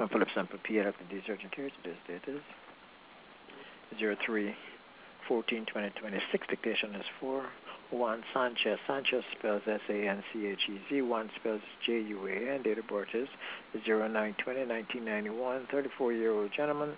Philip sample PL after the urgent care. Today's date is 03/14/2026. Dictation is 4-1 Sanchez. Sanchez spells SANCHEZ. 1 spells JUAN. Date of birth is 09/20/1991. 34-year-old gentleman.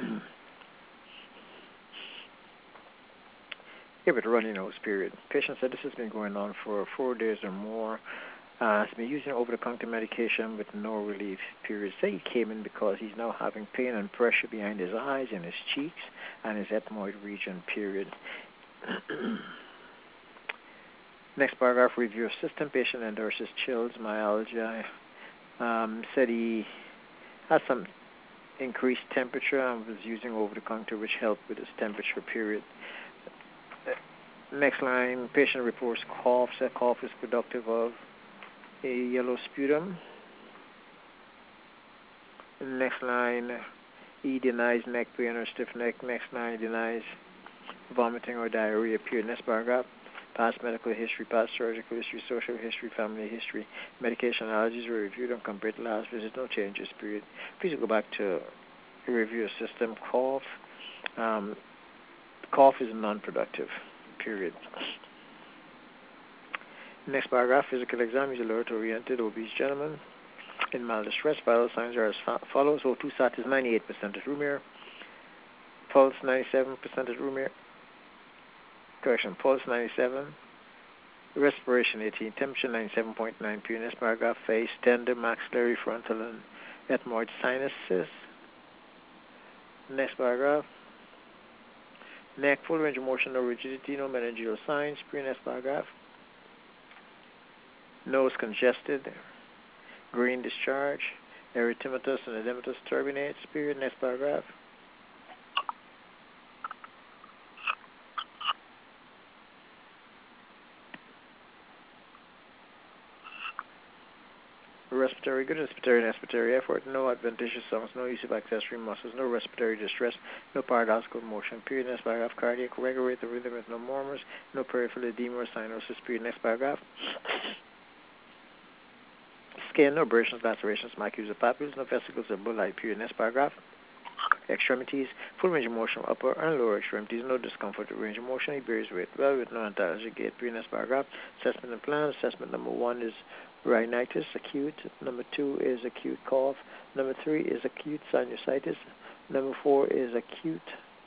Here with a runny nose period. Patient said this has been going on for 4 days or more. Has been using over-the-counter medication with no relief. Period. Say he came in because he's now having pain and pressure behind his eyes, in his cheeks, and his ethmoid region. Period. Next paragraph, review of system. Patient endorses chills, myalgia. Said he has some increased temperature and was using over-the-counter, which helped with his temperature. Period. Next line, patient reports cough. Said cough is productive of a yellow sputum. Next line, he denies neck pain or stiff neck. Next line, denies vomiting or diarrhea. Period. Next paragraph, past medical history, past surgical history, social history, family history, medication allergies were reviewed and compared to last visit. No changes. Period. Please go back to review of system. Cough. Cough is non-productive. Period. Next paragraph, physical exam. He's alert-oriented, obese gentleman in mild distress. Vital signs are as follows. O2 sat is 98% at room air. Pulse 97% at room air. Correction, pulse 97. Respiration 18. Temperature 97.9. Period. Next paragraph, face tender, maxillary, frontal, and ethmoid sinuses. Next paragraph, neck, full range of motion, no rigidity, no meningeal signs. Period. Next paragraph, nose congested, green discharge, erythematous and edematous turbinates. Period. Next paragraph. Respiratory good, respiratory and expiratory effort, no adventitious songs, no use of accessory muscles, no respiratory distress, no paradoxical motion. Period. Next paragraph. Cardiac regular rate of rhythm with no murmurs, no peripheral edema or cyanosis. Period. Next paragraph. Skin, no abrasions, lacerations, macules or papules, no vesicles or bulli. Period. Next paragraph. Extremities, full range of motion, upper and lower extremities, no discomfort with range of motion. He bears weight well with no antalgic gait. Period. Next paragraph. Assessment and plan. Assessment number 1 is rhinitis, acute. Number 2 is acute cough. Number 3 is acute sinusitis. Number 4 is acute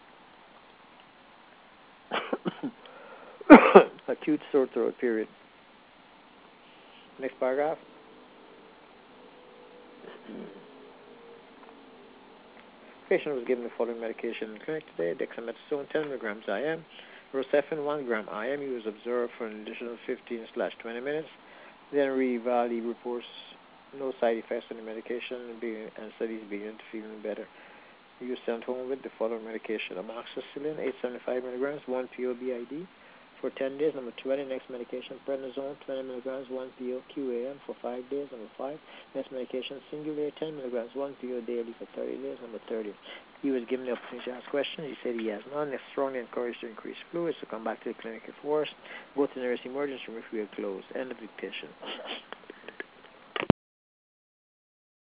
acute sore throat. Period. Next paragraph. Patient was given the following medication in the clinic today: dexamethasone 10 milligrams IM, Rocephin 1 gram IM. He was observed for an additional 15/20 minutes. Then reeval. He reports no side effects on the medication and said he's beginning to feel better. He was sent home with the following medication: amoxicillin 875 milligrams 1 PO BID for 10 days. Number 20, next medication, prednisone 20 milligrams 1 PO QAM for 5 days. Number 5, next medication, Singulair 10 milligrams 1 PO daily for 30 days. Number 30, he was given the opportunity to ask questions. He said he has none. They're strongly encouraged to increase fluids, to come back to the clinic if worse. Go to the nurse emergency room if we are closed. End of dictation.